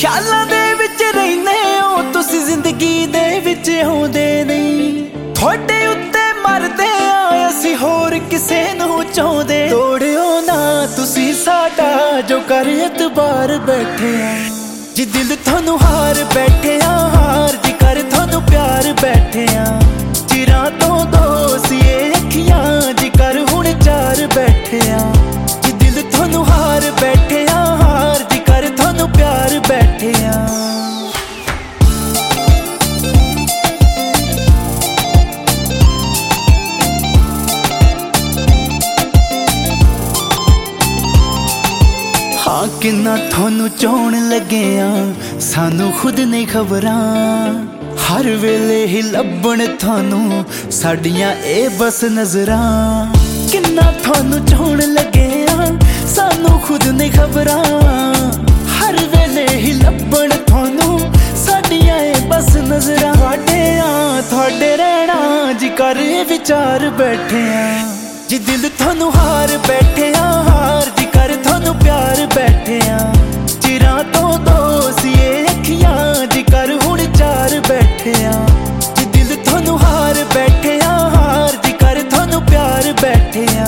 ख्यालां दे विच रहिंदे हो तुसीं जिंदगी दे विच आउंदे नहीं तुहाडे उत्ते मरदे आ असीं होर किसे नूं चाहुंदे तोड़िओ ना तुसीं साडा जो कर एतबार बैठे आ जी दिल थानू हार बैठे आ हार जी कर थानू प्यार बैठे आ चिरां तो दोसिए अखियां जी कर हुण चार बैठे आ जी दिल थानू हार बैठे आ हार जी कर थानू प्यार बैठे आ हाँ किन्ना थानू चाहण लगे आ सानू खुद नहीं खबरां हर वेले ही लभण थानू साडियां ए बस नजरां किन्ना थानू चाहण लगे आ सानू खुद नहीं खबरां हर वेले ही लभण थानू साडियां ए बस नजरां थोड़े रहना जी कर विचार बैठे आ जी दिल थानू हार बैठे आ हार जी कर थानू प्यार बैठे आ चिरां तो दोसिए अखियां जी कर हुण चार बैठे आ जी दिल थानू हार बैठे आ हार जी कर थानू प्यार बैठे आ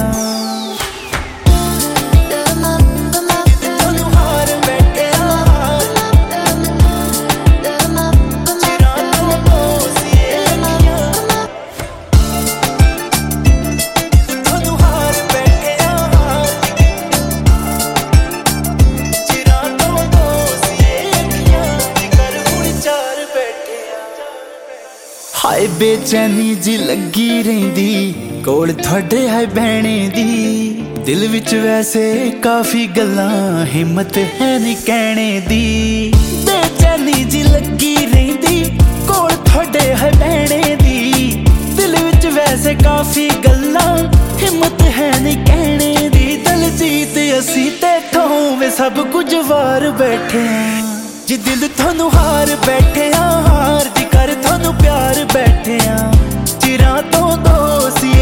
हाय बेचैनी जी लगी रहिंदी कोल थोड़े हाय बहने दी दिल विच वैसे काफी गल्लां हिम्मत है नहीं कहने दी बेचैनी जी लगी रहिंदी कोल थोड़े हाय बहने दी दिल विच वैसे काफी गल्लां हिम्मत है नहीं कहने दी दलजीत असी तेथों वे सब कुछ वार बैठे जी दिल थानू हार बैठे आ हार जी कर थानू प्यार बैठे आ चिरां तो दोसी